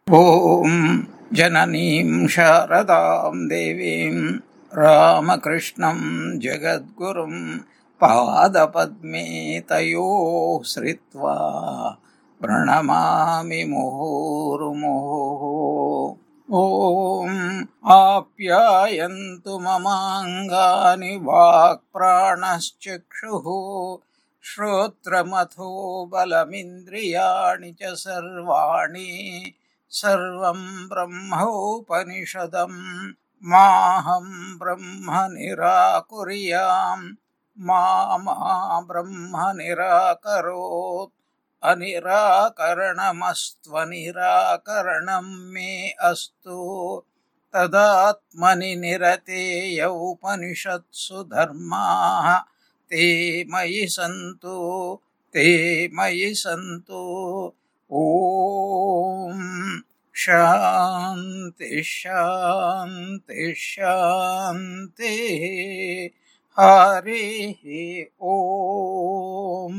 ॐ जननीं शारदां देवीं रामकृष्णं जगद्गुरुं पादपद्मे तयोः श्रित्वा प्रणमामि मुहुर्मुहुः। ॐ आप्यायन्तु ममाङ्गानि वाक्प्राणश्चक्षुः श्रोत्रमथो बलमिन्द्रियाणि च सर्वाणि सर्वं ब्रह्मोपनिषदं माहं ब्रह्म निराकुर्याम् मा ब्रह्म निराकरोत् अनिराकरणमस्त्वनिराकरणं मे अस्तु तदात्मनि निरतेय उपनिषत्सु धर्माः ते मयि सन्तु। ॐ शान्ति शान्ति शान्तिः। हरिः ॐ।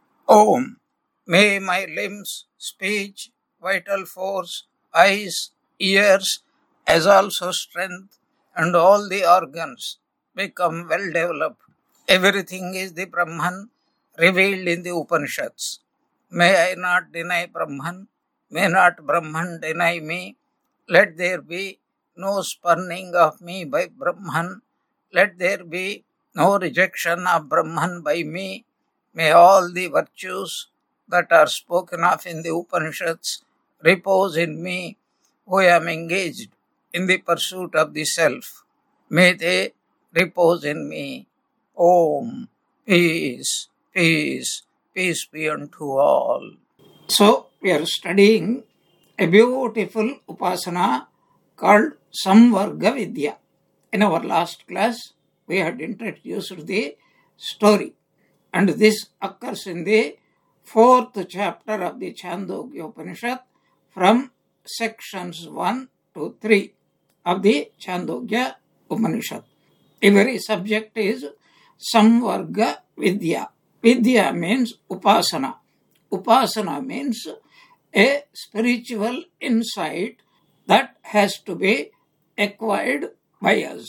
May my limbs, speech, vital force, eyes, ears, as also strength and all the organs become well developed. Everything is the Brahman revealed in the Upanishads. May I not deny Brahman, may not Brahman deny me. Let there be no spurning of me by Brahman. Let there be no rejection of Brahman by me. May all the virtues that are spoken of in the Upanishads repose in me, who am engaged in the pursuit of the self. May they repose in me. Om. Peace, peace, peace be unto all. So, we are studying a beautiful upasana called Samvarga Vidya. In our last class, we had introduced the story, and this occurs in the 4th chapter of the Chandogya Upanishad from sections 1 to 3 of the Chandogya Upanishad. The very subject is Samvarga Vidya. Vidya means upasana. Upasana means a spiritual insight that has to be acquired by us.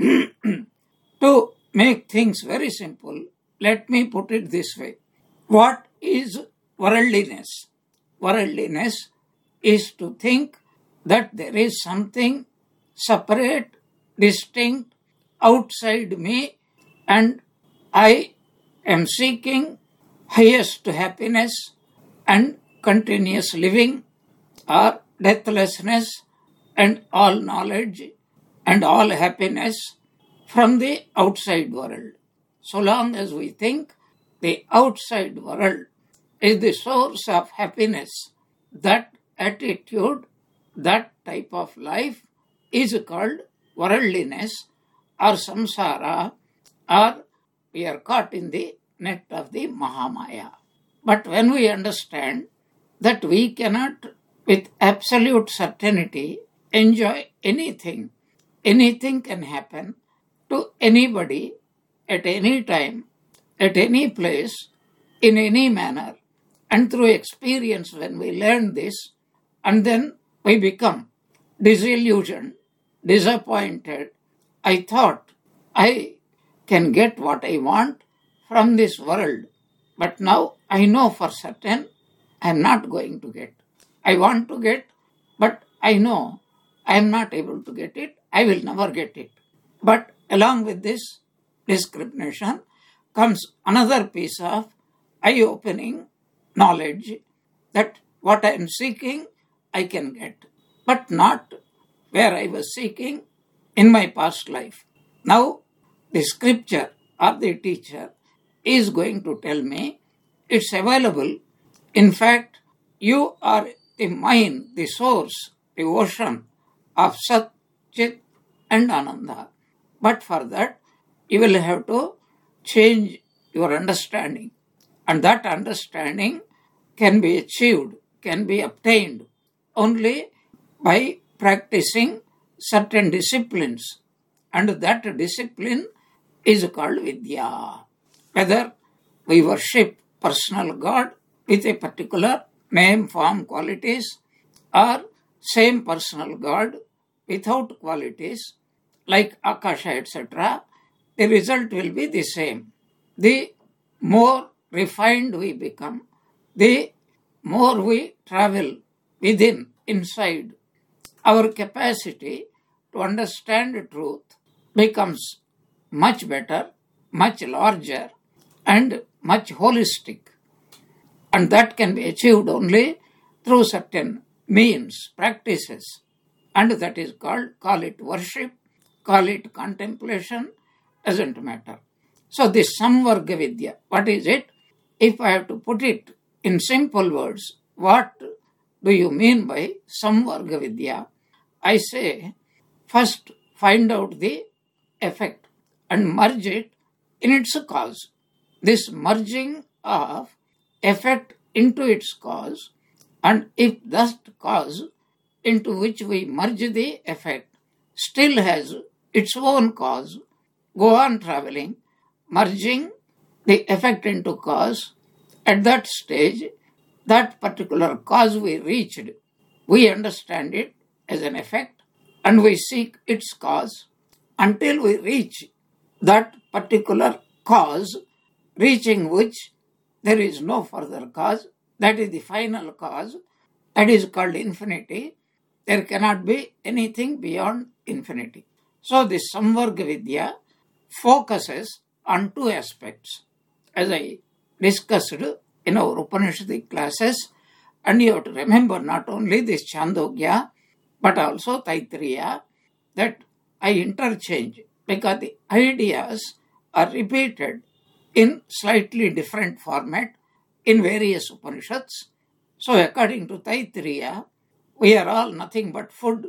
To make things very simple, let me put it this way. What is worldliness? Worldliness is to think that there is something separate, distinct, outside me, and I am seeking highest happiness and continuous living or deathlessness and all knowledge and all happiness from the outside world. So long as we think the outside world is the source of happiness, that attitude, that type of life is called worldliness or samsara, or we are caught in the net of the Mahamaya. But when we understand that we cannot with absolute certainty enjoy anything, anything can happen to anybody at any time, at any place, in any manner, and through experience when we learn this, and then we become disillusioned, disappointed. I thought I can get what I want from this world, but now I know for certain I am not going to get. I want to get, but I know I am not able to get it. I will never get it. But along with this discrimination comes another piece of eye-opening knowledge that what I am seeking, I can get, but not where I was seeking in my past life. Now, the scripture or the teacher is going to tell me it's available. In fact, you are the mind, the source, the ocean of Sat, Chit and Ananda. But for that, you will have to change your understanding. And that understanding can be achieved, can be obtained only by practicing certain disciplines. And that discipline is called Vidya. Whether we worship personal God with a particular name, form, qualities, or same personal God without qualities like Akasha, etc., the result will be the same. The more refined we become, the more we travel within, inside, our capacity to understand truth becomes much better, much larger, and much holistic. And that can be achieved only through certain means, practices. And that is call it worship, call it contemplation, doesn't matter. So this Samvarga Vidya, what is it? If I have to put it in simple words, what do you mean by Samvarga Vidya? I say, first find out the effect and merge it in its cause. This merging of effect into its cause, and if that cause into which we merge the effect still has its own cause, go on traveling, merging the effect into cause. At that stage, that particular cause we reached, we understand it as an effect and we seek its cause until we reach that particular cause, reaching which there is no further cause. That is the final cause. That is called infinity. There cannot be anything beyond infinity. So this Samvarga Vidya focuses on two aspects, as I discussed in our Upanishadic classes. And you have to remember not only this Chandogya, but also Taittiriya, that I interchange because the ideas are repeated in slightly different format in various Upanishads. So according to Taittiriya, we are all nothing but food.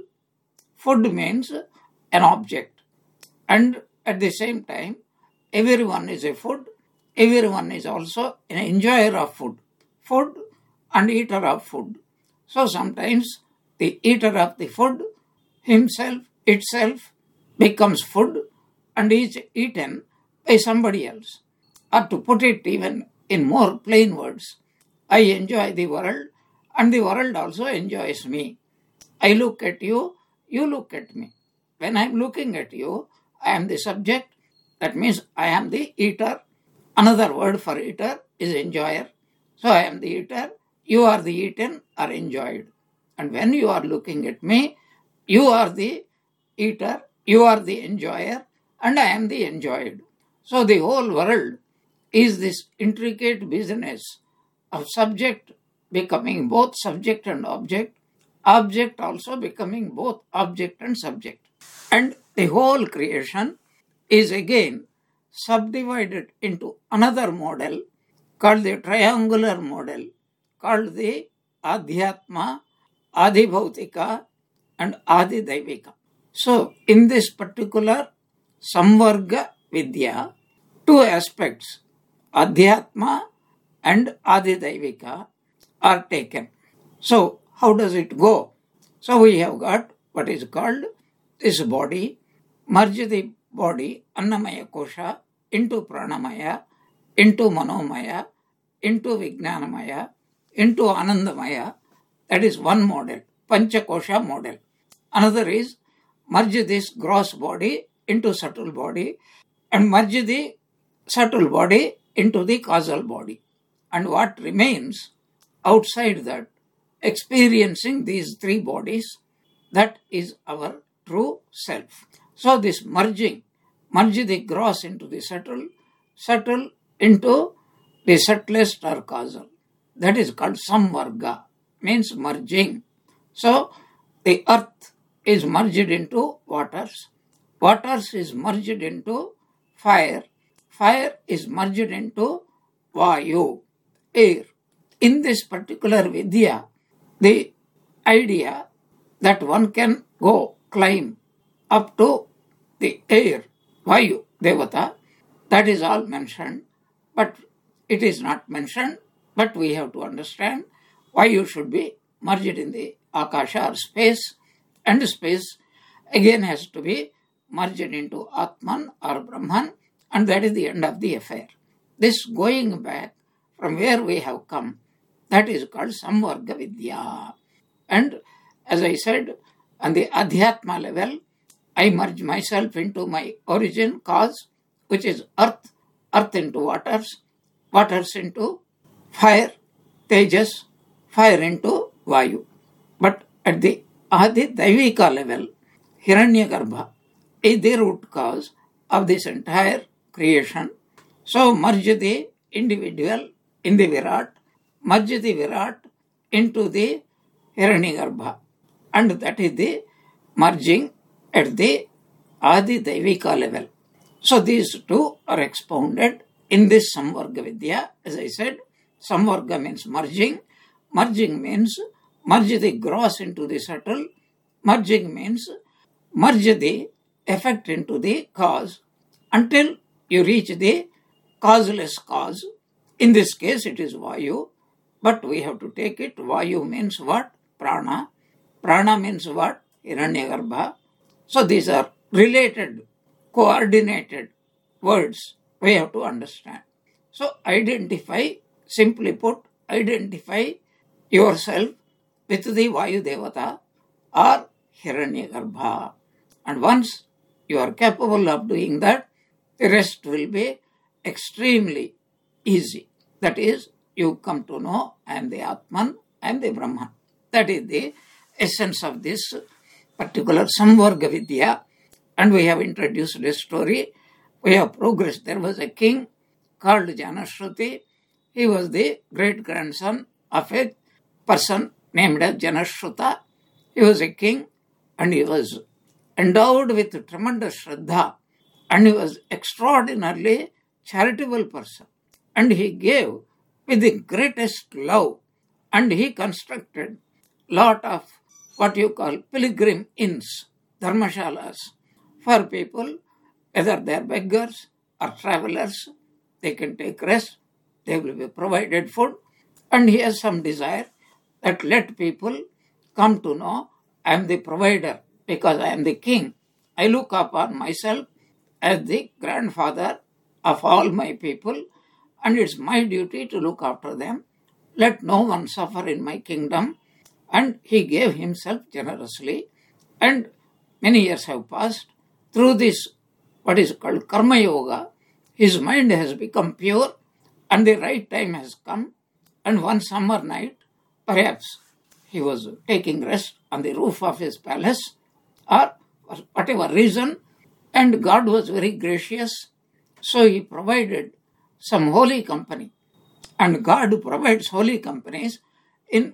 Food means an object. And at the same time, everyone is a food. Everyone is also an enjoyer of food. Food and eater of food. So sometimes the eater of the food himself, itself becomes food and is eaten by somebody else. Or to put it even in more plain words, I enjoy the world and the world also enjoys me. I look at you, you look at me. When I am looking at you, I am the subject. That means I am the eater. Another word for eater is enjoyer. So I am the eater, you are the eaten or enjoyed. And when you are looking at me, you are the eater, you are the enjoyer, and I am the enjoyed. So the whole world is this intricate business of subject becoming both subject and object also becoming both object and subject. And the whole creation is again subdivided into another model called the triangular model, called the Adhyatma, Adhibhautika, and Adidaivika. So in this particular Samvarga Vidya, two aspects, Adhyatma and Adidaivika, are taken. So how does it go? So we have got what is called this body, merge the body, Annamaya Kosha, into Pranamaya, into Manomaya, into Vijnanamaya, into Anandamaya. That is one model, Panchakosha model. Another is merge this gross body into subtle body and merge the subtle body into the causal body. And what remains outside that, experiencing these three bodies, that is our true self. So this merging, merge the gross into the subtle, subtle into the subtlest or causal. That is called Samvarga, means merging. So the earth is merged into waters. Waters is merged into fire. Fire is merged into Vayu, air. In this particular Vidya, the idea that one can go climb up to the air, Vayu, Devata, that is all mentioned, but it is not mentioned, but we have to understand why you should be merged in the Akasha or space, and space again has to be merged into Atman or Brahman, and that is the end of the affair. This going back from where we have come, that is called Samvarga Vidya. And As I said, on the Adhyatma level, I merge myself into my origin cause, which is earth, earth into waters, waters into fire, Tejas, fire into Vayu. But at the Adi Daivika level, Hiranyagarbha is the root cause of this entire creation. So merge the individual in the Virat, merge the Virat into the Hiranyagarbha. And that is the merging at the Adi Daivika level. So these two are expounded in this Samvarga Vidya. As I said, Samvarga means merging. Merging means merge the gross into the subtle. Merging means merge the effect into the cause until you reach the causeless cause. In this case, it is Vayu, but we have to take it. Vayu means what? Prana. Prana means what? Hiranyagarbha. So these are related, coordinated words we have to understand. So identify, simply put, identify yourself with the Vayu Devata or Hiranyagarbha. And once you are capable of doing that, the rest will be extremely easy. That is, you come to know I am the Atman, I am the Brahman. That is the essence of this particular Samvarga Vidya. And we have introduced a story. We have progressed. There was a king called Janashruti. He was the great-grandson of a person named as Janashruta. He was a king and he was endowed with tremendous Shraddha and he was extraordinarily charitable person. And he gave with the greatest love and he constructed lot of what you call pilgrim inns, dharmashalas, for people, whether they are beggars or travelers, they can take rest, they will be provided food, and he has some desire that let people come to know I am the provider because I am the king. I look upon myself as the grandfather of all my people and it's my duty to look after them. Let no one suffer in my kingdom. And he gave himself generously and many years have passed. Through this, what is called Karma Yoga, his mind has become pure and the right time has come. And one summer night, perhaps he was taking rest on the roof of his palace or for whatever reason, and God was very gracious. So he provided some holy company. And God provides holy companies in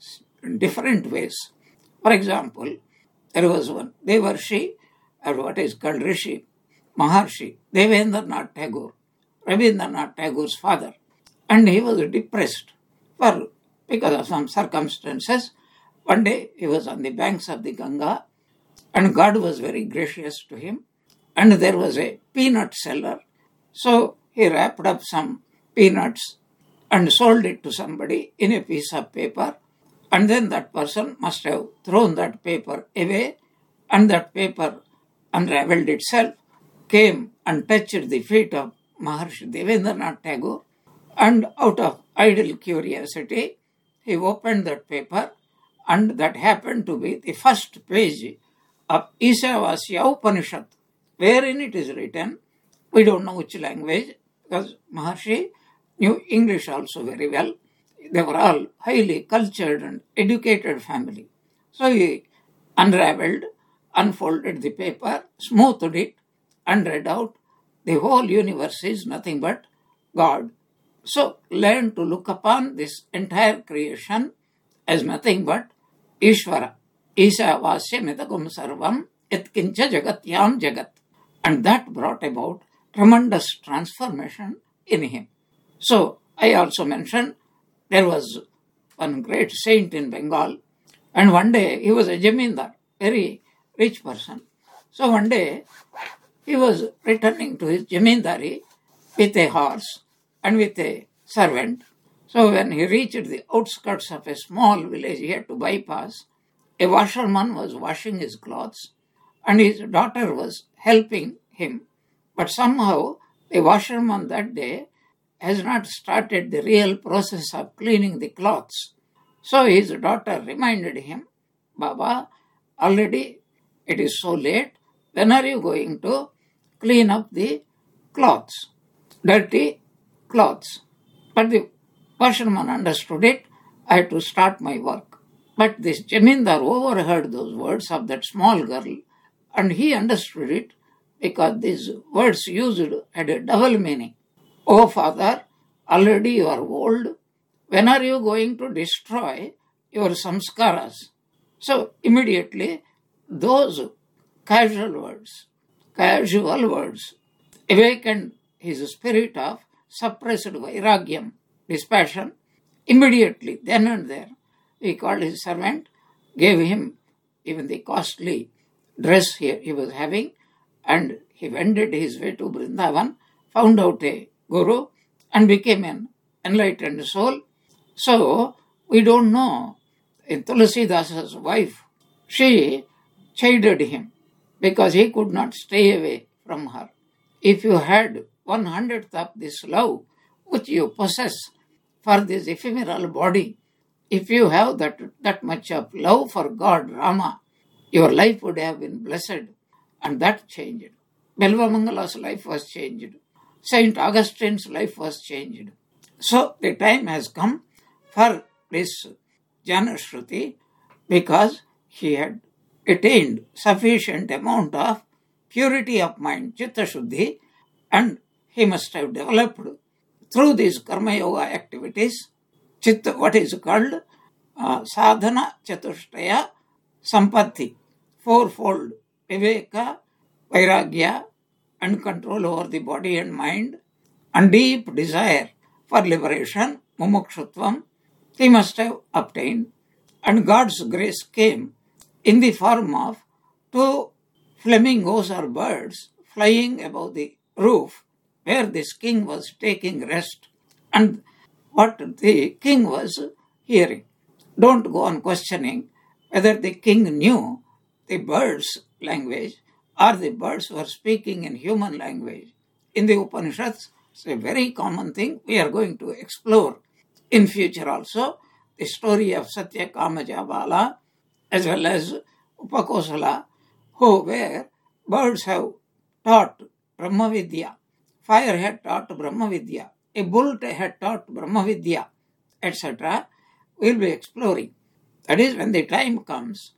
different ways. For example, there was one Devarshi, or what is called Rishi, Maharshi, Devendranath Tagore, Rabindranath Tagore's father. And he was depressed because of some circumstances. One day he was on the banks of the Ganga and God was very gracious to him. And there was a peanut seller. So he wrapped up some peanuts and sold it to somebody in a piece of paper. And then that person must have thrown that paper away and that paper unraveled itself, came and touched the feet of Maharshi Devendranath Tagore, and out of idle curiosity, he opened that paper, and that happened to be the first page of Isavasya Upanishad, wherein it is written, we don't know which language, because Maharshi knew English also very well. They were all highly cultured and educated family. So he unraveled, unfolded the paper, smoothed it, and read out, the whole universe is nothing but God. So learn to look upon this entire creation as nothing but Ishvara. Isha Vasya Midagum Sarvam Etkincha Jagatyam Jagat. And that brought about tremendous transformation in him. So I also mentioned there was one great saint in Bengal, and one day he was a Jamindar, very rich person. So one day he was returning to his Jamindari with a horse and with a servant. So when he reached the outskirts of a small village he had to bypass, a washerman was washing his clothes and his daughter was helping him. But somehow the washerman that day has not started the real process of cleaning the clothes. So his daughter reminded him, Baba, already it is so late. When are you going to clean up the cloths, dirty cloths? But the washerman understood it. I had to start my work. But this Jamindar overheard those words of that small girl, and he understood it because these words used had a double meaning. Oh father, already you are old. When are you going to destroy your samskaras? So immediately those casual words awakened his spirit of suppressed vairagyam, dispassion. Immediately, then and there, he called his servant, gave him even the costly dress he was having, and he wended his way to Vrindavan, found out a guru, and became an enlightened soul. So, we don't know. In Tulasidasa's wife, she chided him because he could not stay away from her. If you had 1/100th of this love which you possess for this ephemeral body, if you have that much of love for God, Rama, your life would have been blessed, and that changed. Belvamangala's life was changed. Saint Augustine's life was changed. So the time has come for this Janashruti because he had attained sufficient amount of purity of mind, Chitta Shuddhi, and he must have developed through these Karma Yoga activities, Chitta, what is called Sadhana Chatushtaya Sampatti, fourfold, Viveka, Vairagya, and control over the body and mind, and deep desire for liberation, Mumukshutvam, he must have obtained, and God's grace came in the form of 2 flamingos or birds flying above the roof where this king was taking rest, and what the king was hearing. Don't go on questioning whether the king knew the birds' language or the birds were speaking in human language. In the Upanishads, it's a very common thing we are going to explore in future also. The story of Satyakama Jabala as well as Upakosala, where birds have taught Brahmavidya, fire had taught Brahmavidya, a bull had taught Brahmavidya, etc. We'll be exploring. That is when the time comes,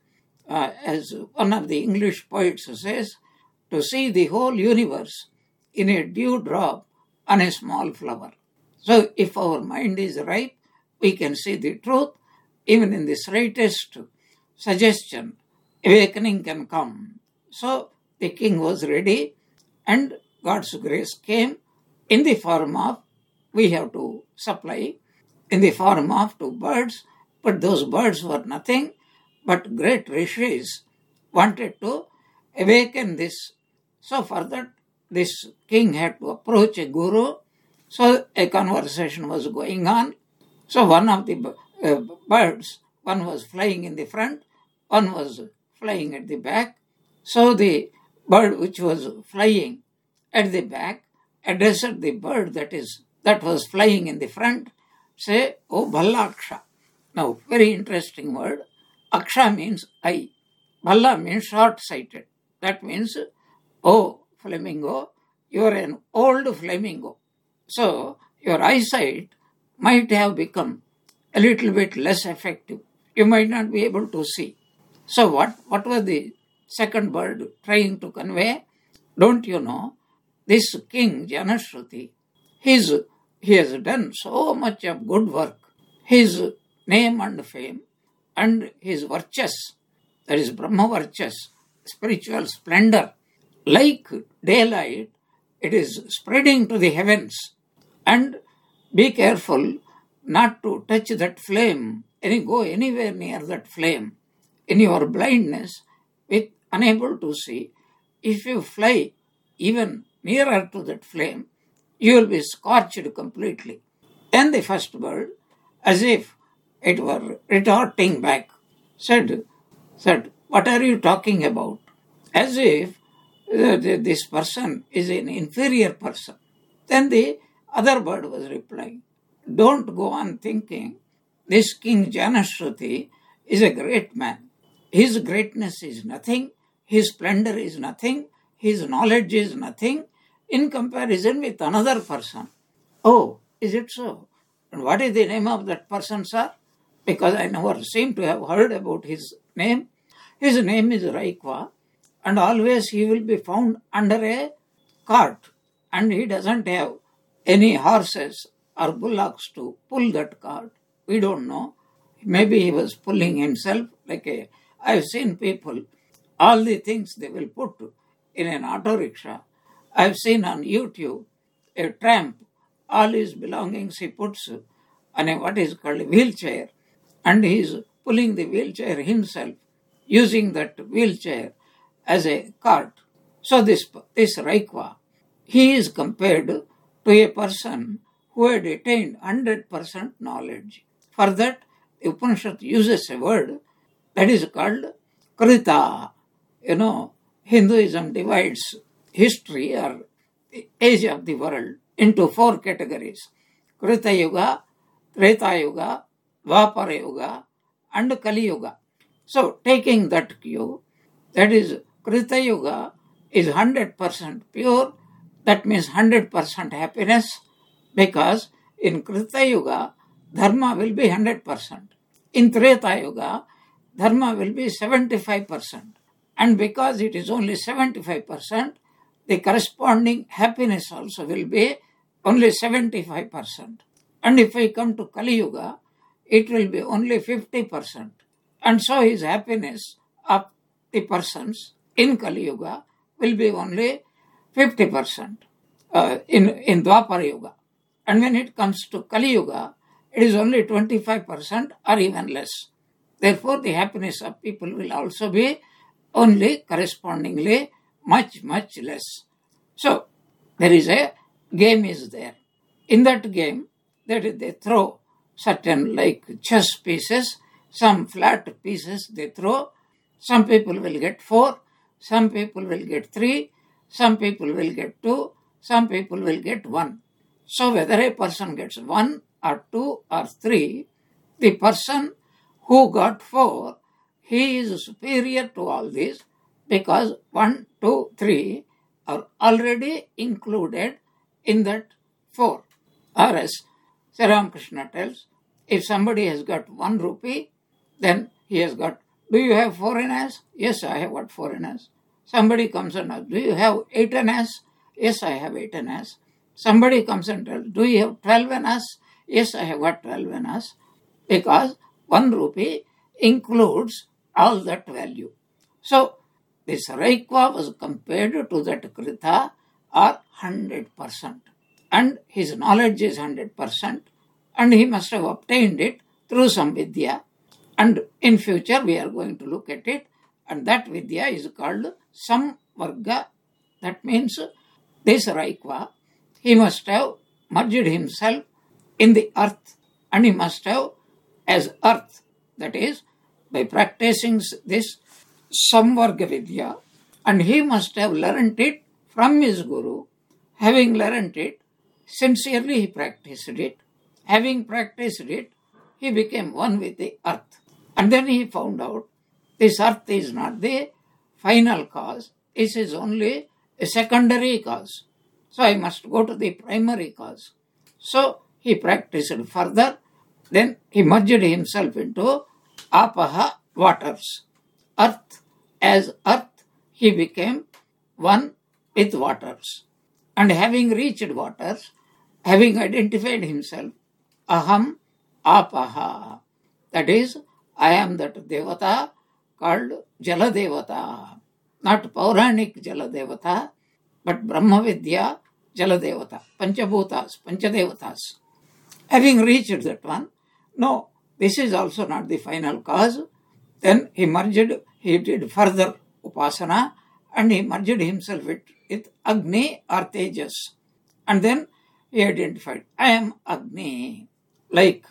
as one of the English poets says, to see the whole universe in a dewdrop on a small flower. So if our mind is ripe, we can see the truth. Even in the slightest suggestion, awakening can come. So the king was ready, and God's grace came in the form of, we have to supply, in the form of 2 birds, but those birds were nothing but great rishis wanted to awaken this. So for that, this king had to approach a guru. So a conversation was going on. So one of the birds, one was flying in the front, one was flying at the back. So the bird which was flying at the back addressed the bird that was flying in the front, say, "Oh Bhallaksha." Now, very interesting word. Aksha means eye. Bhalla means short-sighted. That means, oh flamingo, you are an old flamingo. So, your eyesight might have become a little bit less effective. You might not be able to see. So, what was the second bird trying to convey? Don't you know, this king Janashruti, he has done so much of good work. His name and fame and his varchas, that is Brahma varchas, spiritual splendor, like daylight, it is spreading to the heavens. And be careful not to touch that flame, go anywhere near that flame. In your blindness, with unable to see, if you fly even nearer to that flame, you will be scorched completely. Then the first bird, as if it were retorting back, said, "What are you talking about?" As if this person is an inferior person. Then the other bird was replying, "Don't go on thinking this King Janashruti is a great man. his greatness is nothing, his splendor is nothing, his knowledge is nothing in comparison with another person. Oh, is it so? And what is the name of that person, sir? Because I never seem to have heard about his name. His name is Raikva, and always he will be found under a cart, and he doesn't have any horses or bullocks to pull that cart. We don't know. Maybe he was pulling himself I've seen people, all the things they will put in an auto rickshaw. I've seen on YouTube a tramp, all his belongings he puts on what is called a wheelchair, and he is pulling the wheelchair himself, using that wheelchair as a cart. So this Raikva, he is compared to a person who had attained 100% knowledge. For that, the Upanishad uses a word that is called Krita. Hinduism divides history or the age of the world into 4 categories: Krita Yuga, Treta Yuga, Dwapara Yuga, and Kali Yuga. So, taking that cue, that is, Krita Yuga is 100% pure, that means 100% happiness, because in Krita Yuga, Dharma will be 100%. In Treta Yuga, Dharma will be 75%. And because it is only 75%, the corresponding happiness also will be only 75%. And if we come to Kali Yuga, it will be only 50%. And so his happiness of the persons in Kali Yuga will be only 50% in Dwapara Yuga. And when it comes to Kali Yuga, it is only 25% or even less. Therefore, the happiness of people will also be only correspondingly much, much less. So, there is a game is there. In that game, that is, they throw certain chess pieces, some flat pieces they throw. Some people will get 4, some people will get 3, some people will get 2, some people will get 1. So whether a person gets 1 or 2 or 3, the person who got 4, he is superior to all these, because 1, 2, 3 are already included in that 4. Or as Sri Ramakrishna tells, if somebody has got 1 rupee, then he has got, do you have 4 annas? Yes, I have got 4 annas. Somebody comes and asks, do you have 8 annas? Yes, I have 8 annas. Somebody comes and tells, do you have 12 annas? Yes, I have got 12 annas. Because 1 rupee includes all that value. So, this Raikva was compared to that Krita or 100%. And his knowledge is 100%. And he must have obtained it through some Vidya. And in future we are going to look at it. And that Vidya is called Samvarga. That means this Raikva, he must have merged himself in the earth. And he must have as earth. That is, by practicing this Samvarga Vidya, and he must have learnt it from his Guru. Having learnt it, sincerely he practiced it. Having practiced it, he became one with the earth. And then he found out this earth is not the final cause, it is only a secondary cause. So I must go to the primary cause. So he practiced further, then he merged himself into Apaha, waters. Earth, as earth, he became one with waters. And having reached waters, having identified himself, Aham Apaha. That is, I am that Devata called Jala Devata. Not Pauranik Jala Devata, but Brahma Vidya Jala Devata. Panchabhutas, Panchadevatas. Having reached that one, no, this is also not the final cause. Then he did further upasana, and he merged himself with Agni or Tejas. And then he identified, I am Agni. Like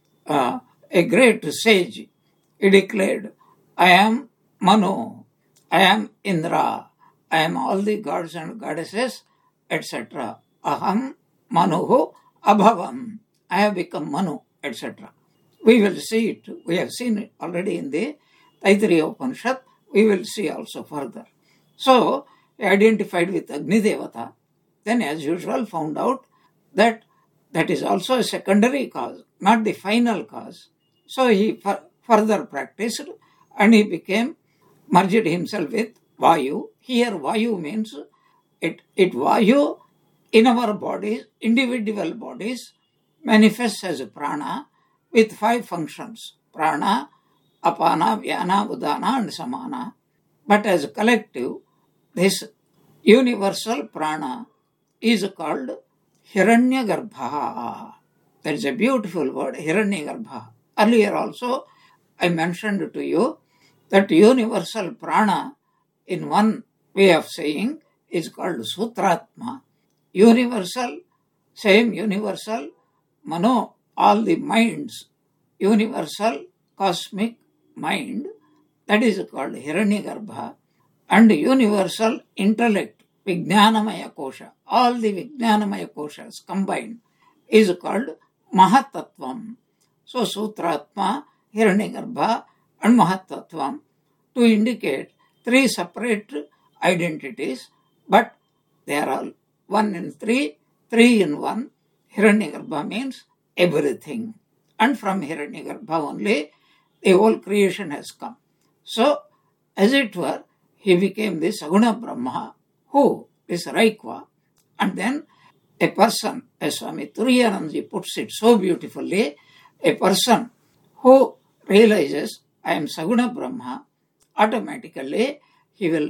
a great sage, he declared, I am Manu, I am Indra, I am all the gods and goddesses, etc. Aham Manuhu Abhavam. I have become Manu, etc. We will see it. We have seen it already in the Taittiriya Upanishad, we will see also further. So, he identified with Agni Devata, then as usual found out that that is also a secondary cause, not the final cause. So, he further practiced and he merged himself with Vayu. Here Vayu means it Vayu in our bodies, individual bodies, manifests as prana with 5 functions: prana, apana, vyana, udana and samana. But as a collective, this universal prana is called Hiranyagarbha. That is a beautiful word, Hiranyagarbha. Earlier also I mentioned to you that universal prana in one way of saying is called Sutratma. Universal, same universal, Mano, all the minds, universal cosmic mind, that is called Hiranyagarbha, and universal intellect, Vijnanamaya Kosha, all the Vijnanamaya Koshas combined, is called Mahatattvam. So Sutratma, Hiranyagarbha and Mahatattvam to indicate 3 separate identities, but they are all 1 in 3, 3 in 1. Hiranyagarbha means everything. And from Hiranyagarbha only the whole creation has come. So, as it were, he became this Saguna Brahma, who is Raikva. And then a person, as Swami Turiyanandaji puts it so beautifully, a person who realizes I am Saguna Brahma, automatically he will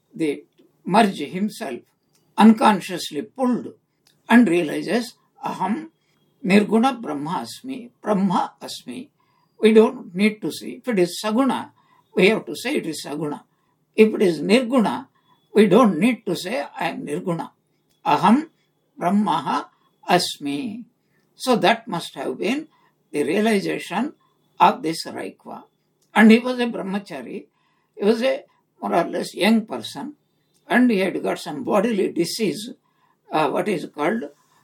merge himself, unconsciously pulled, and realizes Aham Nirguna Brahma Asmi, Brahma Asmi. We don't need to say. If it is Saguna, we have to say it is Saguna. If it is Nirguna, we don't need to say I am Nirguna. Aham Brahma Asmi. So that must have been the realization of this Raikva. And he was a brahmachari. He was a more or less young person. And he had got some bodily disease, what is called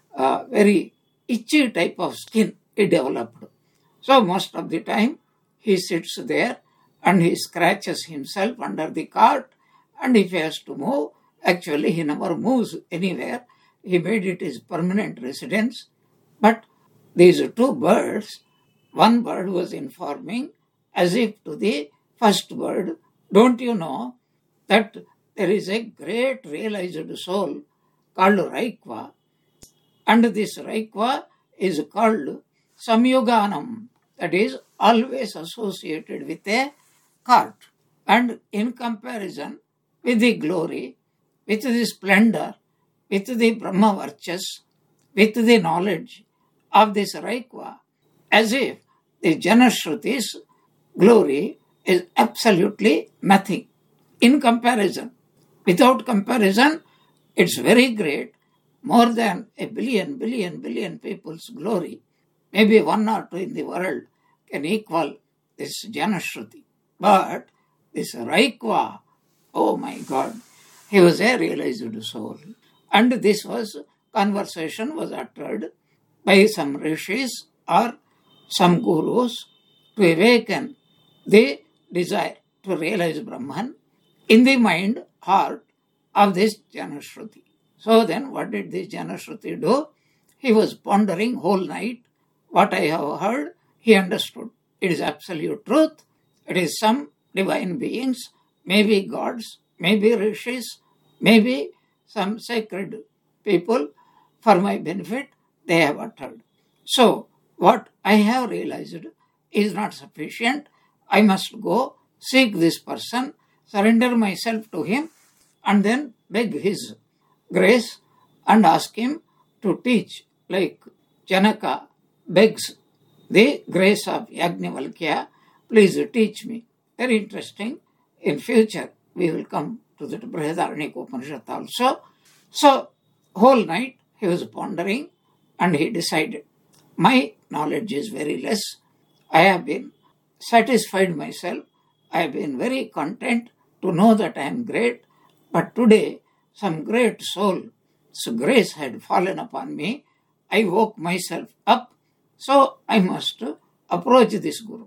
very itchy type of skin he developed. So most of the time he sits there and he scratches himself under the cart, and if he has to move, actually he never moves anywhere. He made it his permanent residence. But these 2 birds, one bird was informing as if to the first bird, don't you know that there is a great realized soul called Raikva, and this Raikva is called Samyoganam, that is always associated with a cart. And in comparison with the glory, with the splendor, with the Brahma Varchas, with the knowledge of this Raikva, as if the Janashruti's glory is absolutely nothing. In comparison, without comparison, it's very great, more than a billion people's glory. Maybe 1 or 2 in the world can equal this Janashruti. But this Raikva, oh my God, he was a realized soul. And this conversation was uttered by some rishis or some gurus to awaken the desire to realize Brahman in the mind, heart of this Janashruti. So then what did this Janashruti do? He was pondering whole night. What I have heard, he understood. It is absolute truth. It is some divine beings, maybe gods, maybe rishis, maybe some sacred people for my benefit, they have uttered. So what I have realized is not sufficient. I must go seek this person, surrender myself to him, and then beg his grace and ask him to teach, like Janaka begs the grace of Yajnavalkya, please teach me. Very interesting. In future, we will come to the Brihadaranyaka Upanishad also. So, whole night he was pondering and he decided, my knowledge is very less. I have been satisfied myself. I have been very content to know that I am great. But today, some great soul's grace had fallen upon me. I woke myself up. So I must approach this Guru.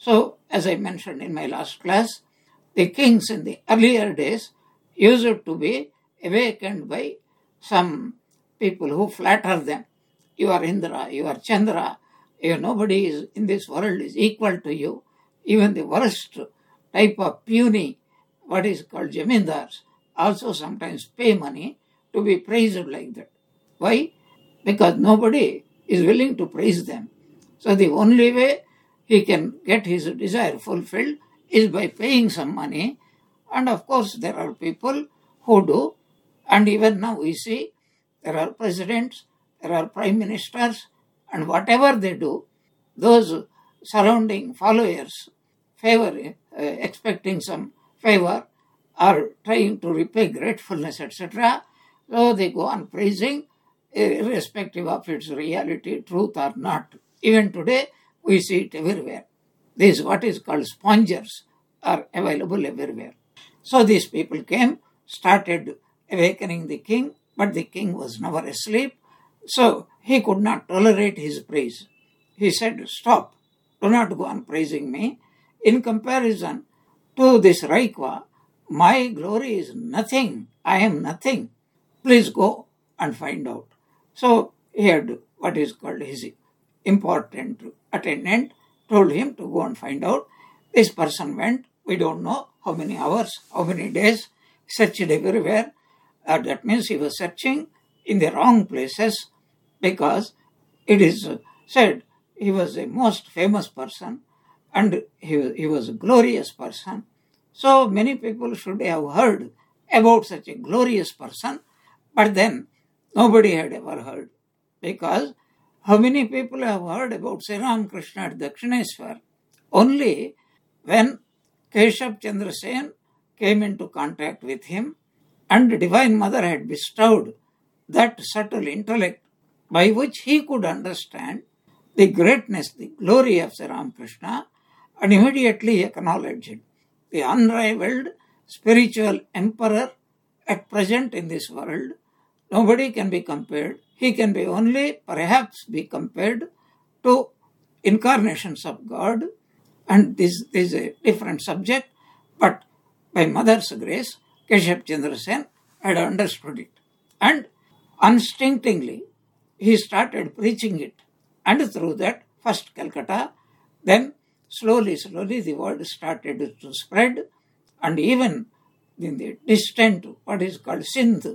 So, as I mentioned in my last class, the kings in the earlier days used to be awakened by some people who flatter them. You are Indra, you are Chandra, nobody is in this world is equal to you. Even the worst type of puny, what is called jamindars, also sometimes pay money to be praised like that. Why? Because nobody is willing to praise them. So the only way he can get his desire fulfilled is by paying some money. And of course, there are people who do. And even now we see there are presidents, there are prime ministers, and whatever they do, those surrounding followers favor, expecting some favor, or trying to repay gratefulness, etc. So they go on praising, irrespective of its reality, truth or not. Even today, we see it everywhere. These what is called spongers are available everywhere. So these people came, started awakening the king, but the king was never asleep. So he could not tolerate his praise. He said, "Stop, do not go on praising me. In comparison to this Raikva, my glory is nothing. I am nothing. Please go and find out." So he had what is called his important attendant told him to go and find out. This person went, we don't know how many hours, how many days, searched everywhere. That means he was searching in the wrong places, because it is said he was a most famous person and he was a glorious person. So many people should have heard about such a glorious person, but then nobody had ever heard. Because how many people have heard about Sri Ramakrishna at Dakshineswar? Only when Keshav Chandra Sen came into contact with him, and the Divine Mother had bestowed that subtle intellect by which he could understand the greatness, the glory of Sri Ramakrishna, and immediately acknowledged the unrivaled spiritual emperor at present in this world. Nobody can be compared. He can be only perhaps be compared to incarnations of God, and this is a different subject, but by Mother's grace, Keshav Chandra Sen had understood it. And instinctively, he started preaching it. And through that, first Calcutta, then slowly the word started to spread. And even in the distant, what is called Sindh,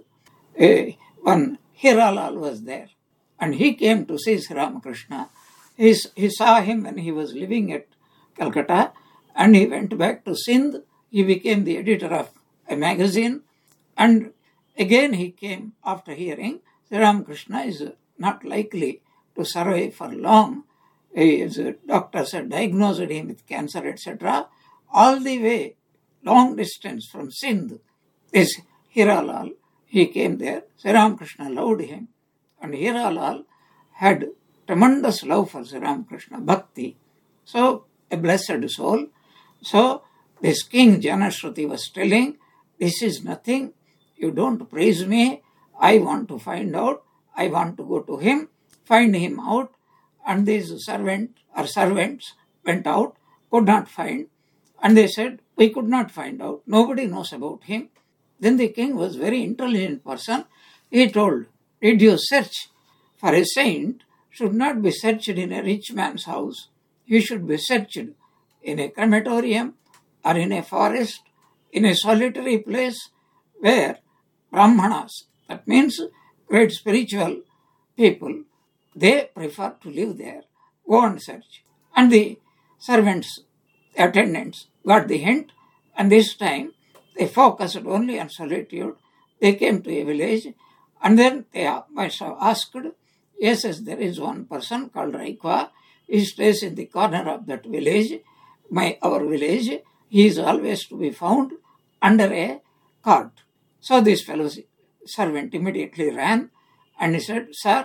one Hiralal was there. And he came to see Sri Ramakrishna. He saw him when he was living at Calcutta, and he went back to Sindh. He became the editor of a magazine, and again he came after hearing Sri Ramakrishna is not likely to survive for long. His doctors had diagnosed him with cancer, etc. All the way, long distance from Sindh, this Hiralal, he came there. Sri Ramakrishna loved him, and Hiralal had tremendous love for Sri Ramakrishna, bhakti. So, a blessed soul. So, this king Janashruti was telling, this is nothing, you don't praise me, I want to find out, I want to go to him, find him out. And these servants went out, could not find, and they said, we could not find out, nobody knows about him. Then the king was a very intelligent person. He told, did you search for a saint? Should not be searched in a rich man's house. He should be searched in a crematorium or in a forest, in a solitary place where Brahmanas, that means great spiritual people, they prefer to live there. Go and search. And the servants, the attendants, got the hint, and this time they focused only on solitude. They came to a village, and then they must have asked, yes, there is one person called Raikva. He stays in the corner of that village, our village. He is always to be found under a cart. So this fellow's servant immediately ran, and he said, sir,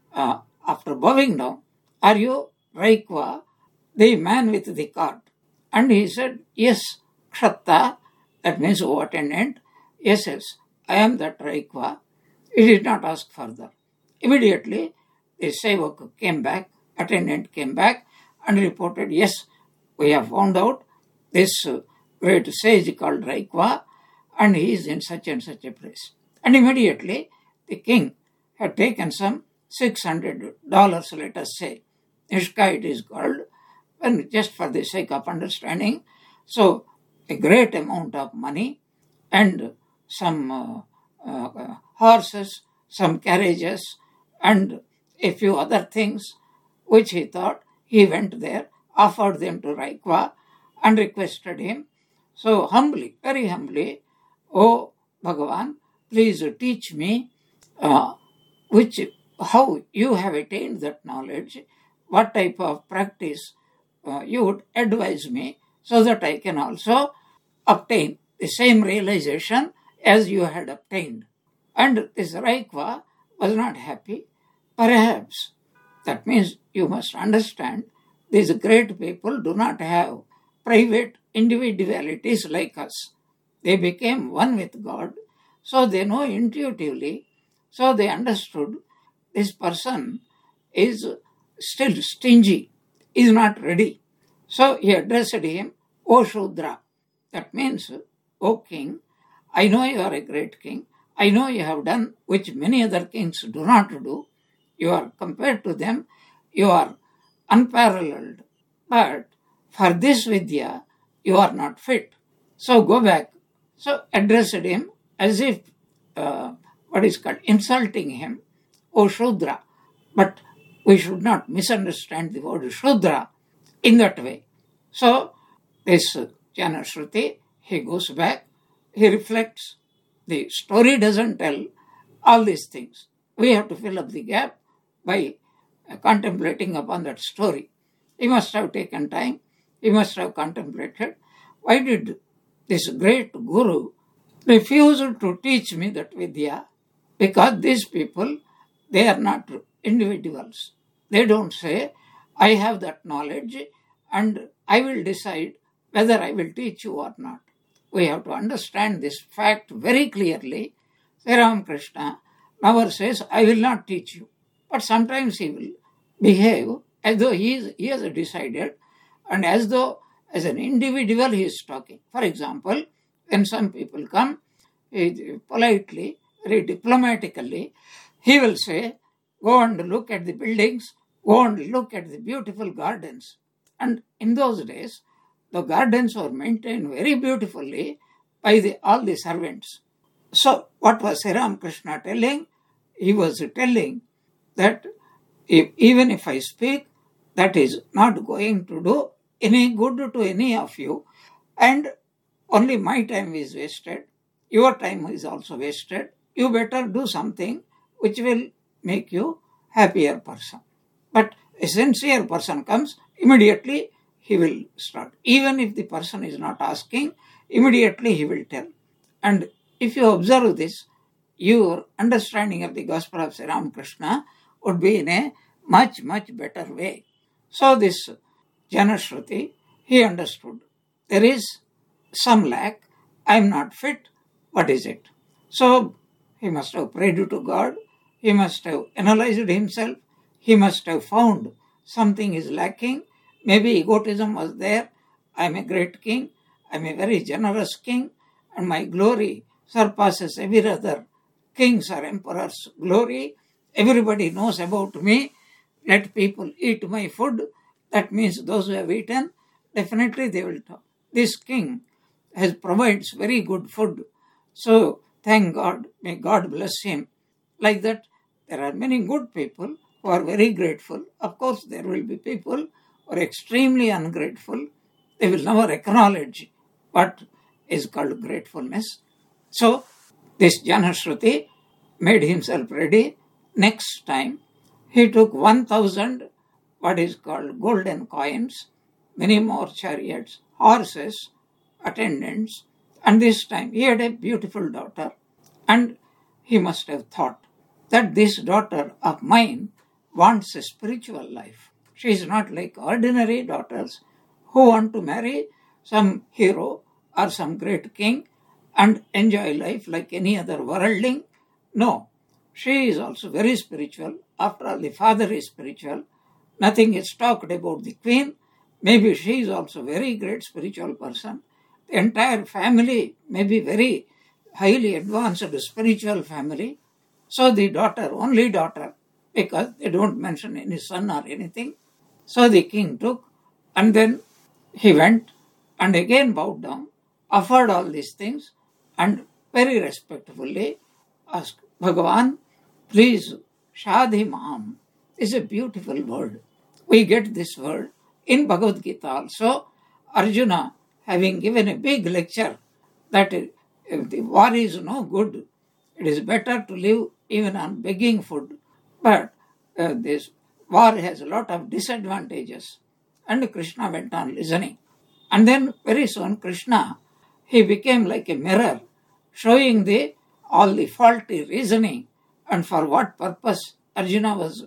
after bowing down, are you Raikva, the man with the cart? And he said, yes, Kshatta, that means O attendant, yes, I am that Raikva. He did not ask further. Immediately, the Sevak came back, attendant came back, and reported, yes, we have found out this great sage called Raikva, and he is in such and such a place. And immediately the king had taken some $600, let us say. Ishka it is called, and just for the sake of understanding. So a great amount of money and some horses, some carriages, and a few other things which he thought. He went there, offered them to Raikva, and requested him. So humbly, very humbly, "Oh Bhagavan, please teach me how you have attained that knowledge, what type of practice you would advise me, so that I can also obtain the same realization as you had obtained." And this Raikva was not happy. Perhaps, that means you must understand, these great people do not have private individualities like us. They became one with God, so they know intuitively, so they understood this person is still stingy, is not ready. So he addressed him, "O Shudra." That means, "O king, I know you are a great king. I know you have done which many other kings do not do. You are, compared to them, you are unparalleled. But for this Vidya, you are not fit. So go back." So addressed him as if, insulting him, "O Shudra." But we should not misunderstand the word Shudra in that way. So this Janashruti, he goes back, he reflects. The story doesn't tell all these things. We have to fill up the gap by contemplating upon that story. He must have taken time. He must have contemplated. Why did this great guru refuse to teach me that Vidya? Because these people, they are not individuals. They don't say, "I have that knowledge and I will decide whether I will teach you or not." We have to understand this fact very clearly. Sri Ramakrishna never says, "I will not teach you." But sometimes he will behave as though he has decided, and as though as an individual he is talking. For example, when some people come, politely, very diplomatically, he will say, "Go and look at the buildings, go and look at the beautiful gardens." And in those days, the gardens were maintained very beautifully by all the servants. So what was Sri Ramakrishna telling? He was telling that even if I speak, that is not going to do any good to any of you, and only my time is wasted. Your time is also wasted. You better do something which will make you happier person. But a sincere person comes, immediately he will start. Even if the person is not asking, immediately he will tell. And if you observe this, your understanding of the Gospel of Sri Ramakrishna would be in a much, much better way. So this Janashruti, he understood. There is some lack. I am not fit. What is it? So he must have prayed to God. He must have analyzed himself. He must have found something is lacking. Maybe egotism was there. I am a great king. I am a very generous king. And my glory surpasses every other king's or emperor's glory. Everybody knows about me. Let people eat my food. That means those who have eaten, definitely they will talk. This king provides very good food. So thank God. May God bless him. Like that, there are many good people who are very grateful. Of course, there will be people who are extremely ungrateful. They will never acknowledge what is called gratefulness. So this Janashruti made himself ready. Next time, he took 1,000 what is called golden coins, many more chariots, horses, attendants, and this time he had a beautiful daughter, and he must have thought that this daughter of mine wants a spiritual life. She is not like ordinary daughters who want to marry some hero or some great king and enjoy life like any other worldling. No, she is also very spiritual. After all, the father is spiritual. Nothing is talked about the queen, Maybe she is also a very great spiritual person. The entire family may be very highly advanced spiritual family. So the daughter, only daughter, because they don't mention any son or anything. So the king took, and then he went and again bowed down, offered all these things, and very respectfully asked, Bhagavan, please, Shadhi Maam is a beautiful word. We get this word in Bhagavad Gita also. Arjuna, having given a big lecture that if the war is no good, it is better to live even on begging food. But this war has a lot of disadvantages. And Krishna went on listening. And then very soon Krishna, he became like a mirror, showing all the faulty reasoning and for what purpose Arjuna was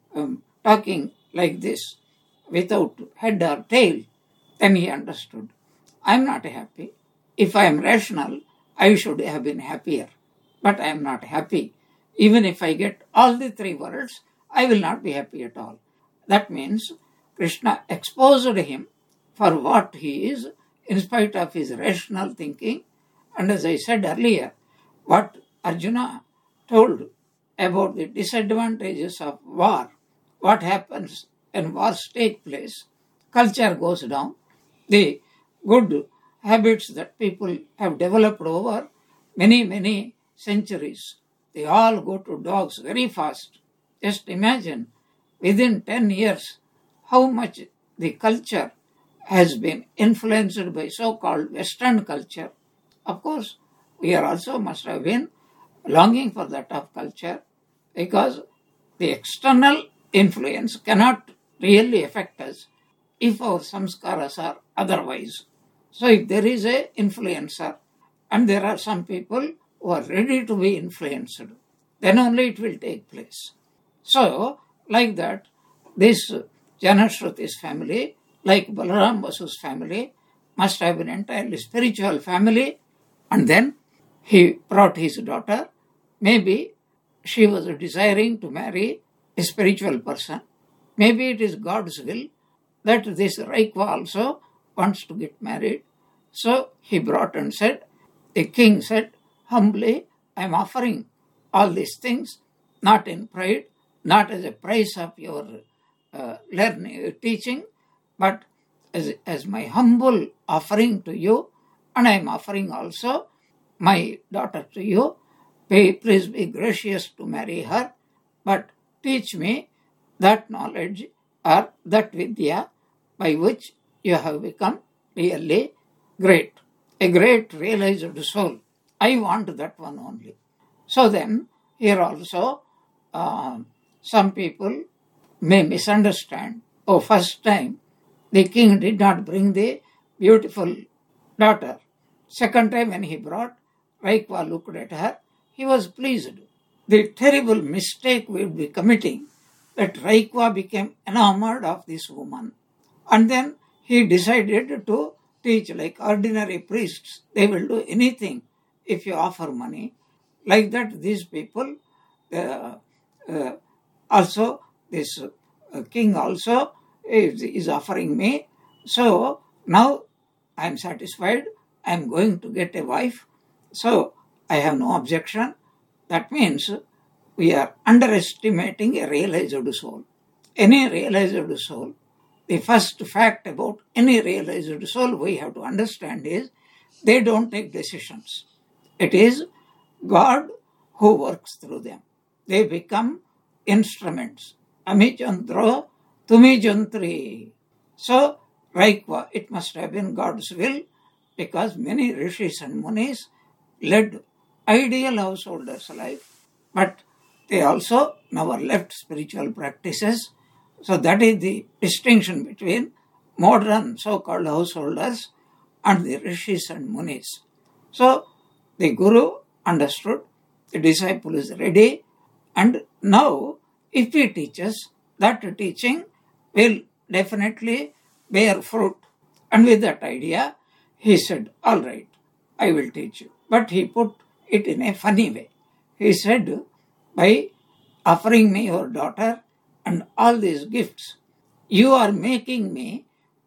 talking like this without head or tail. Then he understood. I am not happy. If I am rational, I should have been happier. But I am not happy. Even if I get all the three worlds, I will not be happy at all. That means Krishna exposed him for what he is in spite of his rational thinking. And as I said earlier, what Arjuna told about the disadvantages of war, what happens when wars take place, culture goes down, the good habits that people have developed over many, many centuries, they all go to dogs very fast. Just imagine, within 10 years, how much the culture has been influenced by so-called Western culture. Of course, we are also must have been longing for that of culture, because the external influence cannot really affect us if our samskaras are otherwise. So if there is a influencer and there are some people who are ready to be influenced, then only it will take place. So like that, this Janashruti's family, like Balaram Basu's family, must have been entirely spiritual family. And then he brought his daughter. Maybe she was desiring to marry a spiritual person. Maybe it is God's will that this Raikva also wants to get married. So he brought and said, the king said, humbly, I am offering all these things, not in pride, not as a price of your learning, teaching, but as my humble offering to you, and I am offering also my daughter to you. Please be gracious to marry her, but teach me that knowledge or that vidya by which you have become really great, a great realized soul. I want that one only. So then, here also, some people may misunderstand. Oh, first time, the king did not bring the beautiful daughter. Second time when he brought, Raikva looked at her, he was pleased. The terrible mistake we would be committing, that Raikva became enamored of this woman. And then he decided to teach like ordinary priests. They will do anything if you offer money. Like that, these people, also this king also is offering me. So now I am satisfied. I am going to get a wife. So I have no objection. That means we are underestimating a realized soul. Any realized soul, the first fact about any realized soul we have to understand is they don't take decisions. It is God who works through them. They become instruments. Ami Chandra, Tumi Jantri. So, Raikva, it must have been God's will, because many rishis and munis led ideal householders' life, but they also never left spiritual practices. So that is the distinction between modern so-called householders and the rishis and munis. So the guru understood, the disciple is ready, and now if he teaches, that teaching will definitely bear fruit. And with that idea, he said, all right, I will teach you. But he put it in a funny way. He said, by offering me your daughter and all these gifts, you are making me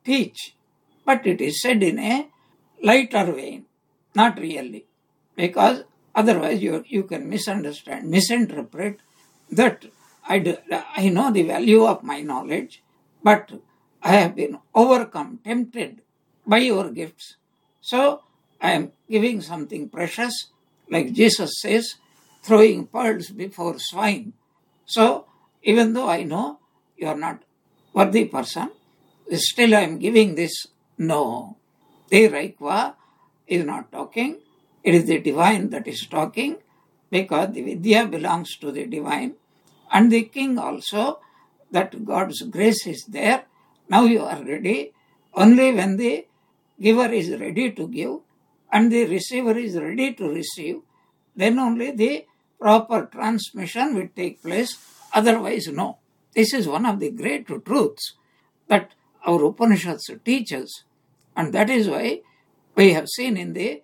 teach, but it is said in a lighter vein, not really, because otherwise you can misunderstand, misinterpret that I know the value of my knowledge, but I have been overcome, tempted by your gifts. So I am giving something precious, like Jesus says, throwing pearls before swine. So even though I know you are not worthy person, still I am giving this. No. The Raikva is not talking. It is the divine that is talking, because the Vidya belongs to the divine. And the king also, that God's grace is there. Now you are ready. Only when the giver is ready to give and the receiver is ready to receive, then only the proper transmission will take place. Otherwise, no. This is one of the great truths that our Upanishads teach us. And that is why we have seen in the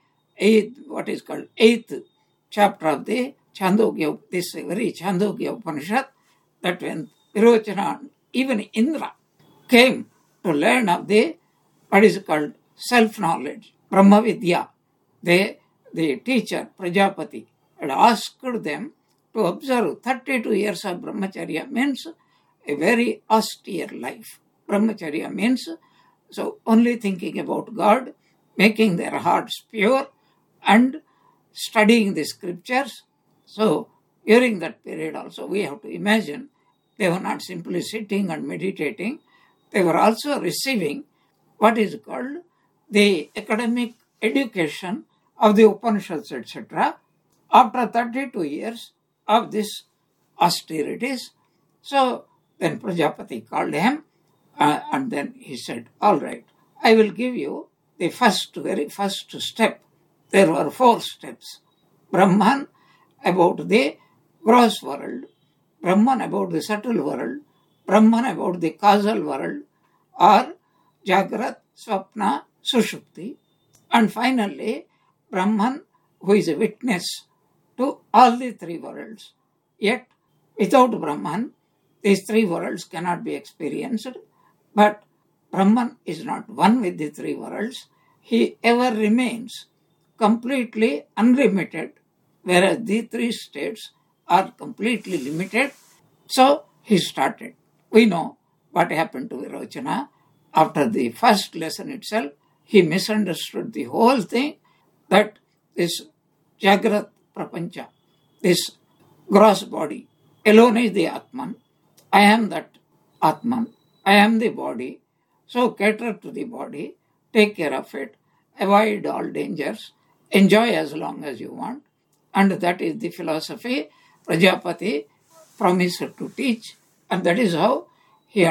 eighth chapter of the Chandogya, this very Chandogya Upanishad, that when Virochana, even Indra, came to learn of the, what is called self-knowledge, Brahma Vidya, the teacher, Prajapati, had asked them to observe 32 years of Brahmacharya, means a very austere life. Brahmacharya means so only thinking about God, making their hearts pure, and studying the scriptures. So during that period also we have to imagine they were not simply sitting and meditating, they were also receiving what is called the academic education of the Upanishads, etc. After 32 years of this austerities, so then Prajapati called him and then he said, all right, I will give you the very first step. There were 4 steps. Brahman about the gross world, Brahman about the subtle world, Brahman about the causal world, or Jagrat, Swapna, Sushupti, and finally Brahman who is a witness to all the 3 worlds. Yet without Brahman, these 3 worlds cannot be experienced, but Brahman is not one with the 3 worlds. He ever remains completely unlimited, whereas the 3 states are completely limited. So he started. We know what happened to Virochana. After the first lesson itself, he misunderstood the whole thing, that this Jagrat Prapancha, this gross body, alone is the Atman. I am that Atman. I am the body. So cater to the body, take care of it, avoid all dangers, enjoy as long as you want. And that is the philosophy Prajapati promised to teach. And that is how he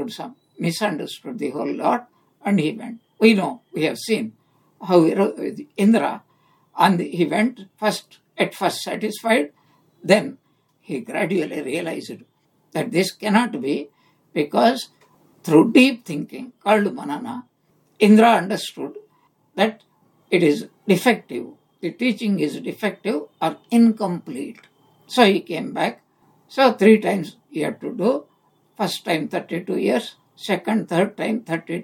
misunderstood the whole lot, and he went. We know, we have seen how Indra, and he went at first satisfied, then he gradually realized that this cannot be, because through deep thinking called Manana, Indra understood that it is defective. The teaching is defective or incomplete. So he came back. So 3 times he had to do. First time 32 years, second, third time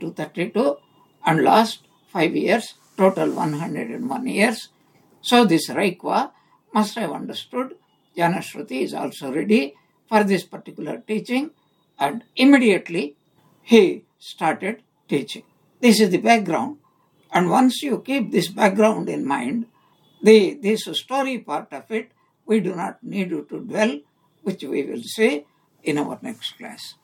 32, and last 5 years, total 101 years. So this Raikva must have understood Janashruti is also ready for this particular teaching, and immediately he started teaching. This is the background, and once you keep this background in mind, this story part of it, we do not need to dwell, which we will say in our next class.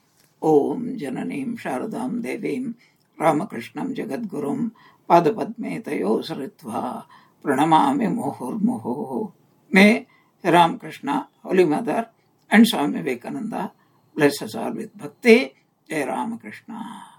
Om Jananim Sharadam Devim Ramakrishnam Jagadgurum Padapadme Tayo Saritva Pranamami Muhur. May Ramakrishna, Holy Mother, and Swami Vivekananda bless us all with bhakti. Jai Ramakrishna.